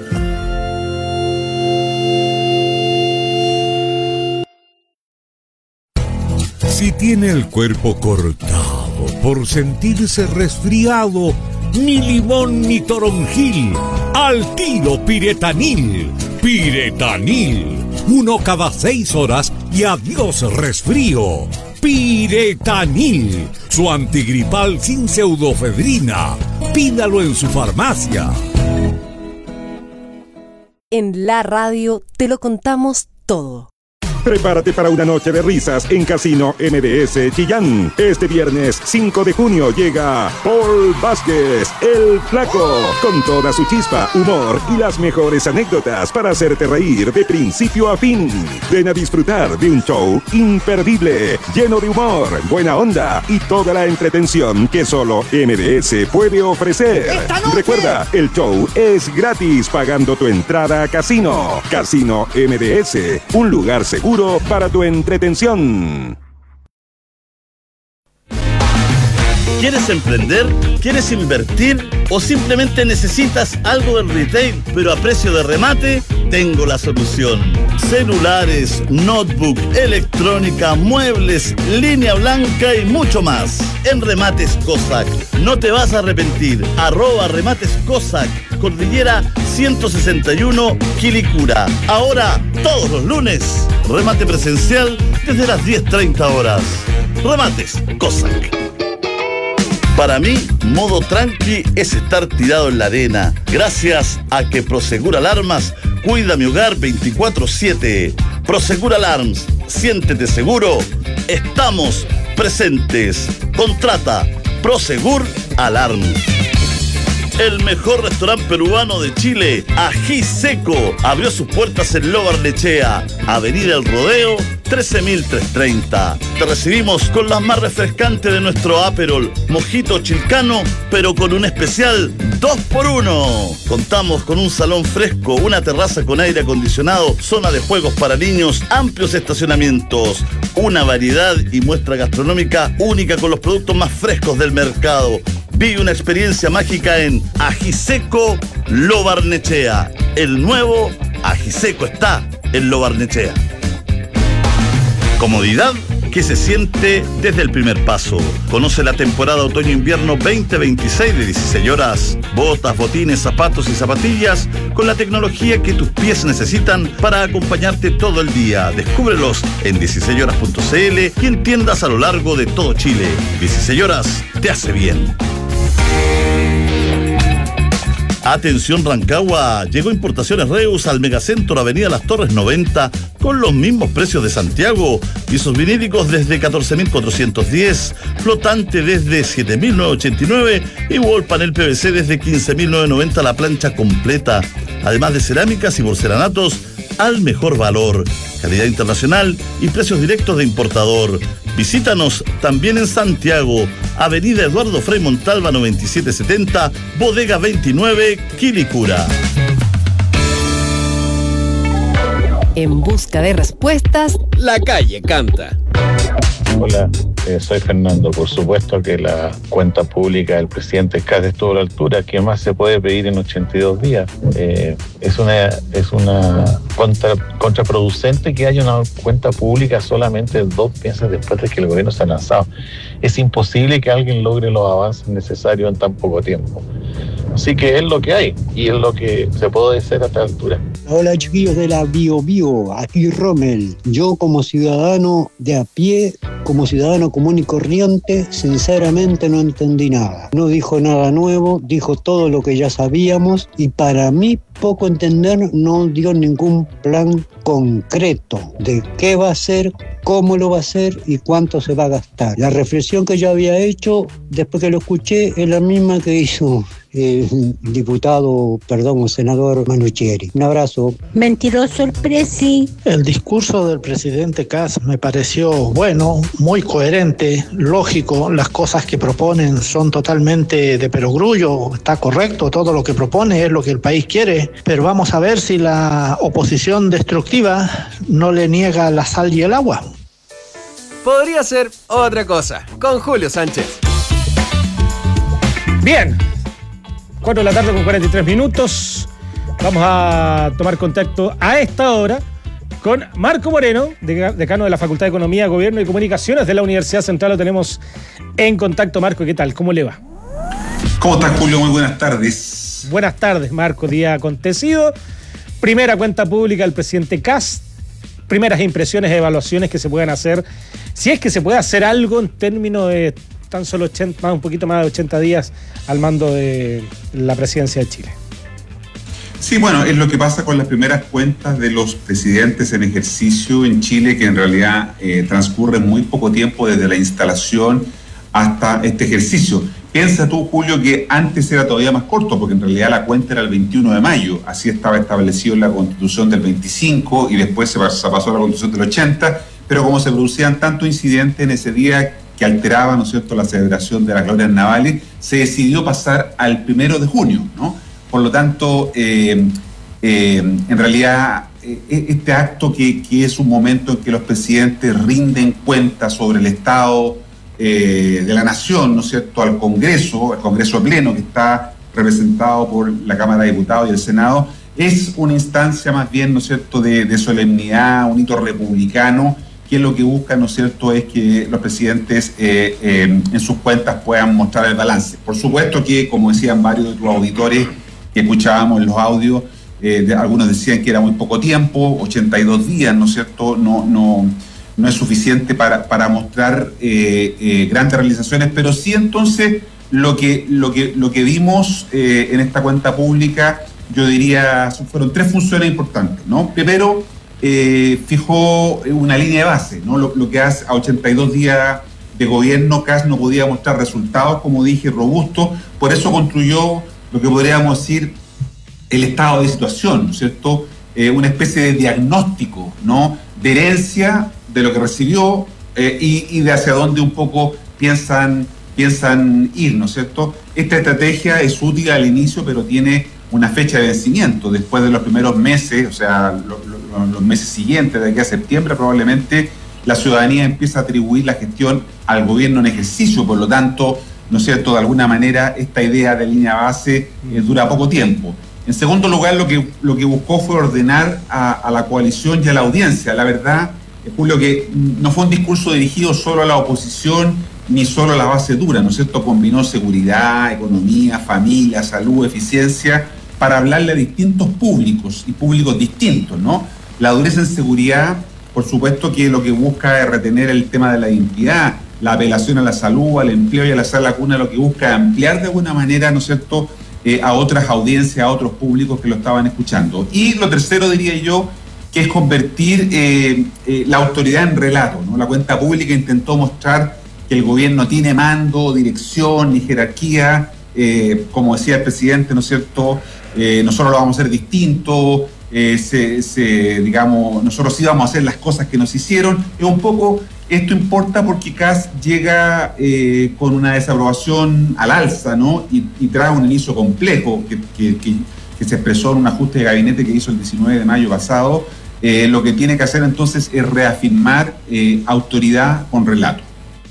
Si tiene el cuerpo cortado por sentirse resfriado, ni limón ni toronjil, al tiro Piretanil. Piretanil, uno cada seis horas y adiós resfrío. Piretanil, su antigripal sin pseudofedrina. Pídalo en su farmacia. En la radio te lo contamos todo. Prepárate para una noche de risas en Casino M D S Chillán. Este viernes cinco de junio llega Paul Vázquez, el Flaco, con toda su chispa, humor y las mejores anécdotas para hacerte reír de principio a fin. Ven a disfrutar de un show imperdible, lleno de humor, buena onda y toda la entretención que solo M D S puede ofrecer. Recuerda, el show es gratis pagando tu entrada a Casino. Casino M D S, un lugar seguro para tu entretención. ¿Quieres emprender? ¿Quieres invertir? ¿O simplemente necesitas algo del retail, pero a precio de remate? Tengo la solución. Celulares, notebook, electrónica, muebles, línea blanca y mucho más. En Remates Cossack. No te vas a arrepentir. Arroba Remates Cossack. Cordillera ciento sesenta y uno, Quilicura. Ahora, todos los lunes, remate presencial desde las diez treinta horas. Remates Cossack. Para mí, modo tranqui es estar tirado en la arena. Gracias a que Prosegur Alarmas cuida mi hogar veinticuatro siete. Prosegur Alarms, siéntete seguro. Estamos presentes. Contrata Prosegur Alarms. El mejor restaurante peruano de Chile, Ají Seco, abrió sus puertas en Lo Barnechea, Avenida El Rodeo, trece mil trescientos treinta. Te recibimos con las más refrescantes de nuestro Aperol, Mojito Chilcano, pero con un especial dos por uno. Contamos con un salón fresco, una terraza con aire acondicionado, zona de juegos para niños, amplios estacionamientos, una variedad y muestra gastronómica única con los productos más frescos del mercado. Vive una experiencia mágica en Ají Seco Lo Barnechea. El nuevo Ají Seco está en Lo Barnechea. Comodidad que se siente desde el primer paso. Conoce la temporada otoño-invierno veinte veintiséis de dieciséis horas. Botas, botines, zapatos y zapatillas con la tecnología que tus pies necesitan para acompañarte todo el día. Descúbrelos en dieciséis horas punto c l y en tiendas a lo largo de todo Chile. dieciséis horas te hace bien. Atención Rancagua, llegó Importaciones Reus al Megacentro Avenida Las Torres noventa con los mismos precios de Santiago. Pisos vinílicos desde catorce mil cuatrocientos diez, flotante desde siete mil novecientos ochenta y nueve y wall panel P V C desde quince mil novecientos noventa la plancha completa. Además de cerámicas y porcelanatos al mejor valor, calidad internacional y precios directos de importador. Visítanos también en Santiago, Avenida Eduardo Frei Montalva noventa y siete setenta, Bodega veintinueve, Quilicura. En busca de respuestas, La Calle canta. Hola, eh, soy Fernando. Por supuesto que la cuenta pública del presidente Kast estuvo a la altura. ¿Qué más se puede pedir en ochenta y dos días? Eh, es una es una contra, contraproducente que haya una cuenta pública solamente dos meses después de que el gobierno se ha lanzado. Es imposible que alguien logre los avances necesarios en tan poco tiempo. Así que es lo que hay y es lo que se puede hacer a esta altura. Hola chiquillos de la Bio Bio, aquí Rommel. Yo como ciudadano de a pie, como ciudadano común y corriente, sinceramente no entendí nada. No dijo nada nuevo, dijo todo lo que ya sabíamos y para mí, poco entender, no dio ningún plan concreto de qué va a hacer, cómo lo va a hacer y cuánto se va a gastar. La reflexión que yo había hecho después que lo escuché es la misma que hizo el diputado, perdón, el senador Manuchieri. Un abrazo. Mentiroso el presi. El discurso del presidente Kast me pareció bueno, muy coherente, lógico. Las cosas que proponen son totalmente de perogrullo. Está correcto, todo lo que propone es lo que el país quiere. Pero vamos a ver si la oposición destructiva no le niega la sal y el agua. Podría ser otra cosa, con Julio Sánchez. Bien. cuatro de la tarde con cuarenta y tres minutos. Vamos a tomar contacto a esta hora con Marco Moreno, decano de la Facultad de Economía, Gobierno y Comunicaciones de la Universidad Central. Lo tenemos en contacto. Marco, ¿qué tal? ¿Cómo le va? ¿Cómo estás, Julio? Muy buenas tardes. Buenas tardes, Marco. Día acontecido. Primera cuenta pública del presidente Kast. Primeras impresiones, evaluaciones que se puedan hacer. Si es que se puede hacer algo en términos de tan solo ochenta, más, un poquito más de ochenta días al mando de la presidencia de Chile. Sí, bueno, es lo que pasa con las primeras cuentas de los presidentes en ejercicio en Chile, que en realidad eh, transcurre muy poco tiempo desde la instalación hasta este ejercicio. Piensa tú, Julio, que antes era todavía más corto, porque en realidad la cuenta era el veintiuno de mayo, así estaba establecido en la Constitución del veinticinco y después se pasó a la Constitución del ochenta, pero como se producían tantos incidentes en ese día que alteraban, ¿no es cierto?, la celebración de las glorias navales, se decidió pasar al primero de junio, ¿no? Por lo tanto, eh, eh, en realidad, eh, este acto que, que es un momento en que los presidentes rinden cuentas sobre el estado eh, de la nación, ¿no es cierto?, al Congreso, al Congreso pleno que está representado por la Cámara de Diputados y el Senado, es una instancia más bien, ¿no es cierto?, de, de solemnidad, un hito republicano, que lo que busca, ¿no es cierto?, es que los presidentes eh, eh, en sus cuentas puedan mostrar el balance. Por supuesto que, como decían varios de tus auditores que escuchábamos en los audios, eh, de, algunos decían que era muy poco tiempo, ochenta y dos días, ¿no es cierto?, no, no, no es suficiente para, para mostrar eh, eh, grandes realizaciones, pero sí entonces lo que, lo que, lo que vimos eh, en esta cuenta pública, yo diría, fueron tres funciones importantes, ¿no? Primero, Eh, fijó una línea de base, ¿no? Lo, lo que hace a ochenta y dos días de gobierno, Kast no podía mostrar resultados, como dije, robustos, por eso construyó lo que podríamos decir el estado de situación, ¿no es cierto? Eh, una especie de diagnóstico, ¿no? De herencia de lo que recibió eh, y, y de hacia dónde un poco piensan, piensan ir, ¿no es cierto? Esta estrategia es útil al inicio, pero tiene una fecha de vencimiento. Después de los primeros meses, o sea, lo, lo, los meses siguientes, de aquí a septiembre, probablemente la ciudadanía empieza a atribuir la gestión al gobierno en ejercicio, por lo tanto, ¿no es cierto?, de alguna manera esta idea de línea base eh, dura poco tiempo. En segundo lugar, lo que, lo que buscó fue ordenar a, a la coalición y a la audiencia. La verdad, Julio, que no fue un discurso dirigido solo a la oposición ni solo a la base dura, ¿no es cierto? Combinó seguridad, economía, familia, salud, eficiencia, para hablarle a distintos públicos y públicos distintos, ¿no? La dureza en seguridad, por supuesto que lo que busca es retener el tema de la identidad, la apelación a la salud, al empleo y a la sala cuna, lo que busca es ampliar de alguna manera, ¿no es cierto?, Eh, a otras audiencias, a otros públicos que lo estaban escuchando. Y lo tercero, diría yo, que es convertir eh, eh, la autoridad en relato, ¿no? La cuenta pública intentó mostrar que el gobierno tiene mando, dirección ni jerarquía, eh, como decía el presidente, ¿no es cierto?, eh, nosotros lo vamos a hacer distinto, eh, se, se, digamos, nosotros sí vamos a hacer las cosas que nos hicieron. Es un poco... Esto importa porque Kast llega eh, con una desaprobación al alza, ¿no? Y, y trae un inicio complejo que, que, que, que se expresó en un ajuste de gabinete que hizo el diecinueve de mayo pasado. Eh, lo que tiene que hacer entonces es reafirmar eh, autoridad con relato.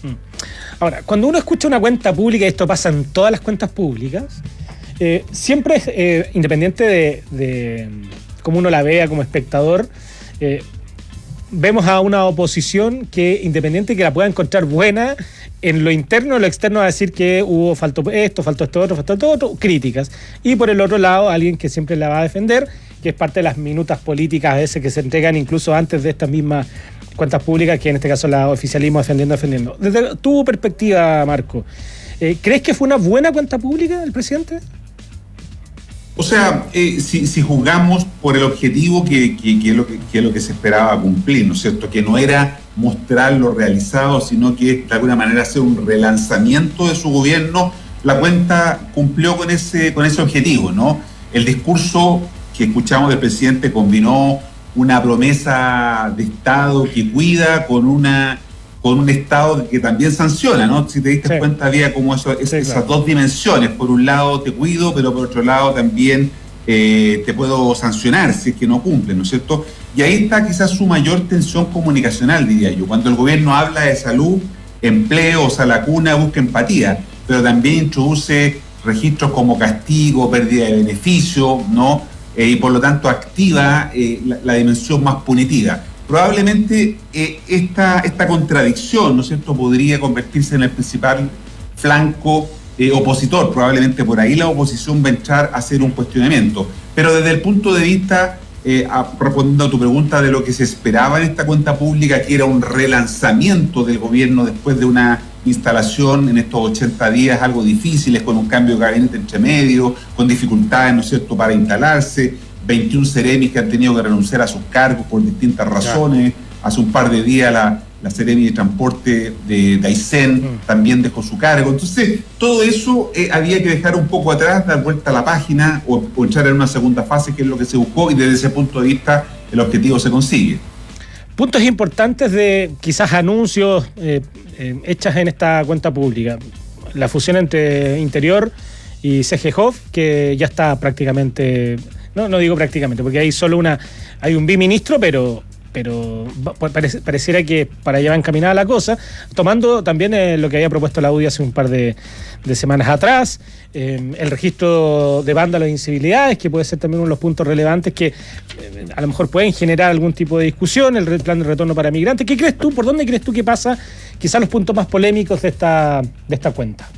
Ahora, cuando uno escucha una cuenta pública, y esto pasa en todas las cuentas públicas, eh, siempre es eh, independiente de, de cómo uno la vea como espectador, eh, vemos a una oposición que, independiente que la pueda encontrar buena, en lo interno o lo externo va a decir que hubo, faltó esto, faltó esto otro, faltó esto otro, críticas. Y por el otro lado, alguien que siempre la va a defender, que es parte de las minutas políticas a veces que se entregan incluso antes de estas mismas cuentas públicas, que en este caso la oficialismo defendiendo, defendiendo. Desde tu perspectiva, Marco, eh, ¿crees que fue una buena cuenta pública del presidente? O sea, eh, si, si juzgamos por el objetivo que, que, que, es lo que, que es lo que se esperaba cumplir, ¿no es cierto? Que no era mostrar lo realizado, sino que de alguna manera hacer un relanzamiento de su gobierno, la cuenta cumplió con ese, con ese objetivo, ¿no? El discurso que escuchamos del presidente combinó una promesa de Estado que cuida con una con un Estado que también sanciona, ¿no? Si te diste sí. cuenta, había como eso, es, sí, esas claro. dos dimensiones. Por un lado te cuido, pero por otro lado también eh, te puedo sancionar si es que no cumple, ¿no es cierto? Y ahí está quizás su mayor tensión comunicacional, diría yo. Cuando el gobierno habla de salud, empleo, o sea, la cuna, busca empatía, pero también introduce registros como castigo, pérdida de beneficio, ¿no? Eh, y por lo tanto activa eh, la, la dimensión más punitiva. Probablemente eh, esta, esta contradicción, ¿no es cierto?, podría convertirse en el principal flanco eh, opositor. Probablemente por ahí la oposición va a entrar a hacer un cuestionamiento. Pero desde el punto de vista, eh, a, respondiendo a tu pregunta de lo que se esperaba en esta cuenta pública, que era un relanzamiento del gobierno después de una instalación en estos ochenta días algo difíciles, con un cambio de gabinete entre medio, con dificultades, ¿no es cierto?, para instalarse, veintiún seremis que han tenido que renunciar a sus cargos por distintas razones. Claro. Hace un par de días la, la seremi de transporte de, de Aysén mm. también dejó su cargo. Entonces, todo eso eh, había que dejar un poco atrás, dar vuelta a la página o, o entrar en una segunda fase, que es lo que se buscó, y desde ese punto de vista el objetivo se consigue. Puntos importantes de quizás anuncios eh, eh, hechas en esta cuenta pública. La fusión entre Interior y C G Hof, que ya está prácticamente... No, no digo prácticamente, porque hay solo una, hay un biministro, pero, pero parece, pareciera que para allá va encaminada la cosa, tomando también eh, lo que había propuesto la U D I hace un par de, de semanas atrás, eh, el registro de vándalos e incivilidades, que puede ser también uno de los puntos relevantes que eh, a lo mejor pueden generar algún tipo de discusión, el plan de retorno para migrantes. ¿Qué crees tú? ¿Por dónde crees tú que pasa quizás los puntos más polémicos de esta, de esta cuenta?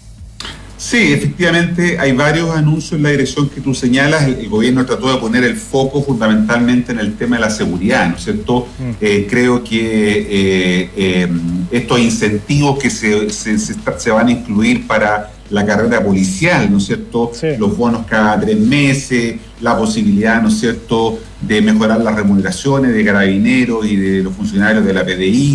Sí, efectivamente hay varios anuncios en la dirección que tú señalas. El, el gobierno trató de poner el foco fundamentalmente en el tema de la seguridad, ¿no es cierto? Mm. Eh, creo que eh, eh, estos incentivos que se, se, se, se van a incluir para la carrera policial, ¿no es cierto? Sí. Los bonos cada tres meses, la posibilidad, ¿no es cierto?, de mejorar las remuneraciones de carabineros y de los funcionarios de la P D I.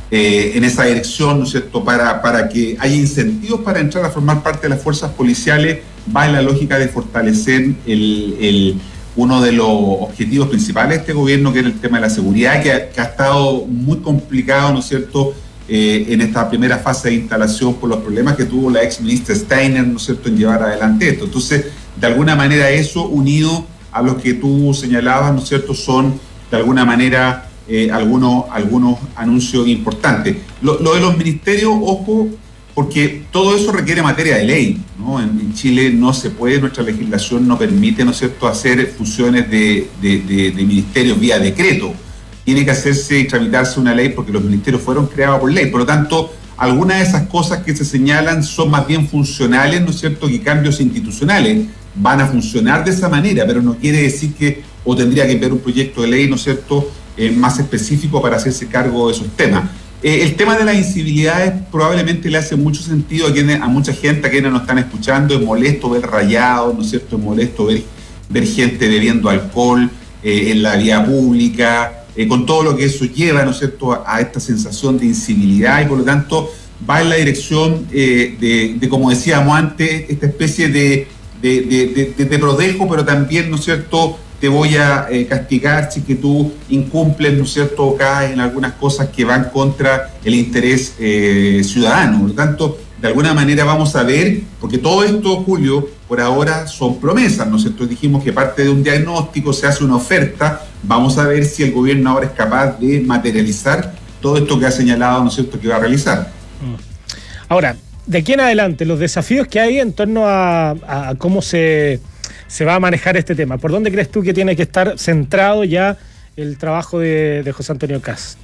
eh, en esa dirección, ¿no es cierto?, para, para que haya incentivos para entrar a formar parte de las fuerzas policiales, va en la lógica de fortalecer el, el, uno de los objetivos principales de este gobierno, que era el tema de la seguridad, que ha, que ha estado muy complicado, ¿no es cierto?, eh, en esta primera fase de instalación por los problemas que tuvo la ex ministra Steiner, ¿no es cierto?, en llevar adelante esto. Entonces, de alguna manera eso, unido a los que tú señalabas, ¿no es cierto?, son de alguna manera eh, algunos, algunos anuncios importantes. Lo, lo de los ministerios, ojo, porque todo eso requiere materia de ley, ¿no? En, en Chile no se puede, nuestra legislación no permite, ¿no es cierto?, hacer funciones de, de, de, de ministerios vía decreto. Tiene que hacerse y tramitarse una ley porque los ministerios fueron creados por ley. Por lo tanto, algunas de esas cosas que se señalan son más bien funcionales, ¿no es cierto?, que cambios institucionales. Van a funcionar de esa manera, pero no quiere decir que, o tendría que ver un proyecto de ley, ¿no es cierto?, eh, más específico para hacerse cargo de esos temas. Eh, el tema de las incivilidades probablemente le hace mucho sentido a, quienes, a mucha gente, a quienes nos están escuchando. Es molesto ver rayados, ¿no es cierto?, es molesto ver, ver gente bebiendo alcohol eh, en la vía pública, eh, con todo lo que eso lleva, ¿no es cierto?, a, a esta sensación de incivilidad, y por lo tanto va en la dirección eh, de, de, como decíamos antes, esta especie de De, de, de, de protejo, pero también, ¿no es cierto?, te voy a eh, castigar si que tú incumples, ¿no es cierto?, o caes en algunas cosas que van contra el interés eh, ciudadano. Por lo tanto, de alguna manera vamos a ver, porque todo esto, Julio, por ahora son promesas, ¿no es cierto? Dijimos que parte de un diagnóstico se hace una oferta, vamos a ver si el gobierno ahora es capaz de materializar todo esto que ha señalado, ¿no es cierto?, que va a realizar. Ahora, de aquí en adelante, los desafíos que hay en torno a, a cómo se, se va a manejar este tema. ¿Por dónde crees tú que tiene que estar centrado ya el trabajo de, de José Antonio Kast?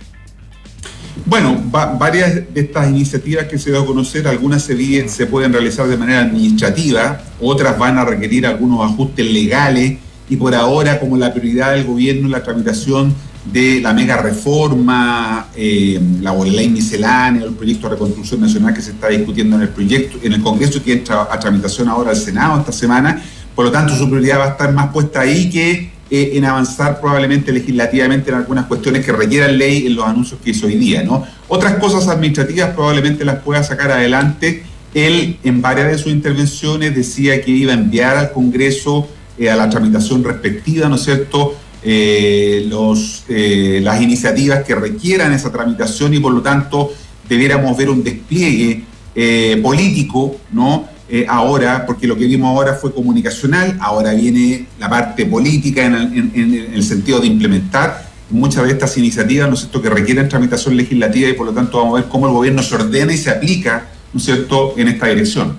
Bueno, va, varias de estas iniciativas que se da a conocer, algunas se, vi, se pueden realizar de manera administrativa, otras van a requerir algunos ajustes legales, y por ahora, como la prioridad del gobierno, la tramitación de la mega reforma, eh, la ley miscelánea, el proyecto de reconstrucción nacional que se está discutiendo en el proyecto, en el Congreso, que entra a tramitación ahora al Senado esta semana. Por lo tanto, su prioridad va a estar más puesta ahí que eh, en avanzar probablemente legislativamente en algunas cuestiones que requieran ley en los anuncios que hizo hoy día, ¿no? Otras cosas administrativas probablemente las pueda sacar adelante. Él, en varias de sus intervenciones, decía que iba a enviar al Congreso eh, a la tramitación respectiva, ¿no es cierto?, Eh, los, eh, las iniciativas que requieran esa tramitación, y por lo tanto debiéramos ver un despliegue eh, político, ¿no? Eh, ahora, porque lo que vimos ahora fue comunicacional, ahora viene la parte política en el, en, en el sentido de implementar muchas de estas iniciativas, ¿no es cierto?, que requieren tramitación legislativa, y por lo tanto vamos a ver cómo el gobierno se ordena y se aplica, ¿no es cierto?, en esta dirección.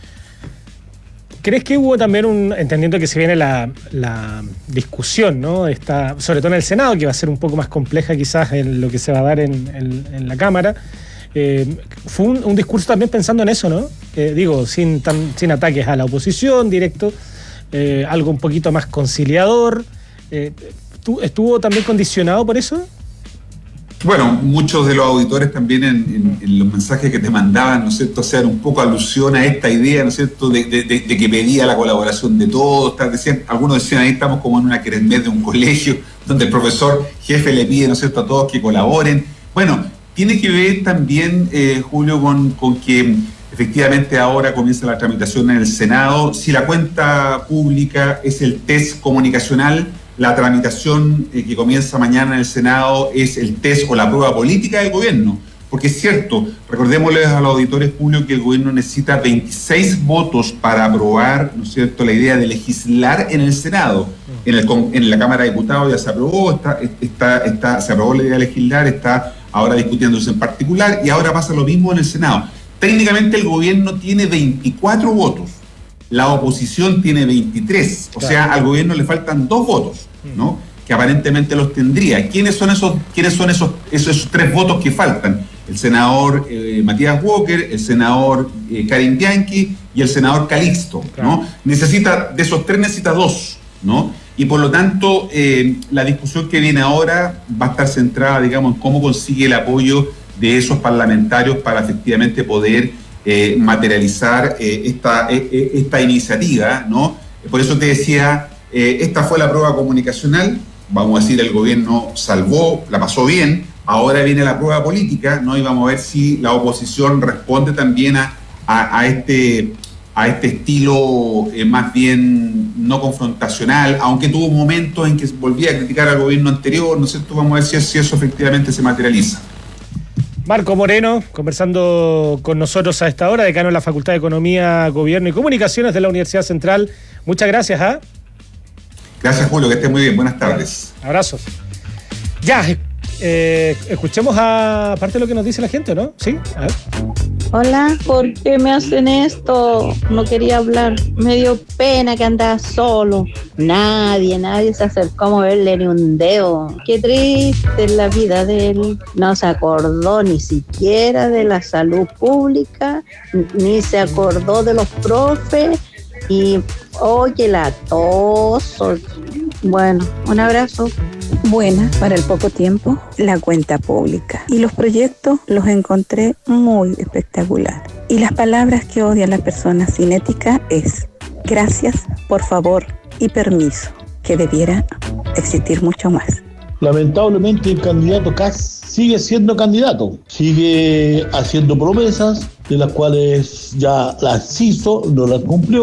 ¿Crees que hubo también un, entendiendo que se viene la, la discusión, ¿no?, Está, sobre todo en el Senado, que va a ser un poco más compleja quizás en lo que se va a dar en, en, en la Cámara, eh, fue un, un discurso también pensando en eso, ¿no? Eh, digo, sin, tan, sin ataques a la oposición directo, eh, algo un poquito más conciliador. Eh, ¿Estuvo también condicionado por eso? Bueno, muchos de los auditores también en, en, en los mensajes que te mandaban, ¿no es cierto?, hacían un poco alusión a esta idea, ¿no es cierto?, de, de, de, de que pedía la colaboración de todos. Decían, algunos decían, ahí estamos como en una kermés de un colegio, donde el profesor jefe le pide, ¿no es cierto?, a todos que colaboren. Bueno, tiene que ver también, eh, Julio, con, con que efectivamente ahora comienza la tramitación en el Senado. Si la cuenta pública es el test comunicacional, la tramitación eh, que comienza mañana en el Senado es el test o la prueba política del gobierno. Porque es cierto, recordémosles a los auditores, Julio, que el gobierno necesita veintiséis votos para aprobar, ¿no es cierto?, la idea de legislar en el Senado. En, el, en la Cámara de Diputados ya se aprobó, está, está, está, se aprobó la idea de legislar, está ahora discutiéndose en particular, y ahora pasa lo mismo en el Senado. Técnicamente el gobierno tiene veinticuatro votos. La oposición tiene veintitrés, o sea, al gobierno le faltan dos votos, ¿no?, que aparentemente los tendría. ¿Quiénes son esos, quiénes son esos, esos, esos tres votos que faltan? El senador eh, Matías Walker, el senador eh, Karin Bianchi y el senador Calixto, ¿no? Necesita, de esos tres necesita dos, ¿no? Y por lo tanto, eh, la discusión que viene ahora va a estar centrada, digamos, en cómo consigue el apoyo de esos parlamentarios para efectivamente poder Eh, materializar eh, esta, eh, esta iniciativa, ¿no? Por eso te decía, eh, esta fue la prueba comunicacional, vamos a decir, el gobierno salvó, la pasó bien, Ahora viene la prueba política, ¿no? Y vamos a ver si la oposición responde también a, a, a este, a este estilo eh, más bien no confrontacional, aunque tuvo momentos en que volvía a criticar al gobierno anterior, ¿no es cierto? Vamos a ver si, si eso efectivamente se materializa. Marco Moreno, conversando con nosotros a esta hora, decano de la Facultad de Economía, Gobierno y Comunicaciones de la Universidad Central. Muchas gracias, ¿ah? ¿eh? Gracias, Julio, que esté muy bien. Buenas tardes. Abrazos. Ya, eh, escuchemos a parte de lo que nos dice la gente, ¿no? Sí, a ver. Hola, ¿por qué me hacen esto? No quería hablar, me dio pena que andaba solo. Nadie, nadie se acercó a moverle ni un dedo. Qué triste es la vida de él. No se acordó ni siquiera de la salud pública, ni se acordó de los profes. Y oye, la tos. Bueno, un abrazo. Buena para el poco tiempo, la cuenta pública. Y los proyectos los encontré muy espectacular. Y las palabras que odian las personas sin ética es gracias, por favor y permiso, que debiera existir mucho más. Lamentablemente el candidato Kast sigue siendo candidato, sigue haciendo promesas de las cuales ya las hizo, no las cumplió.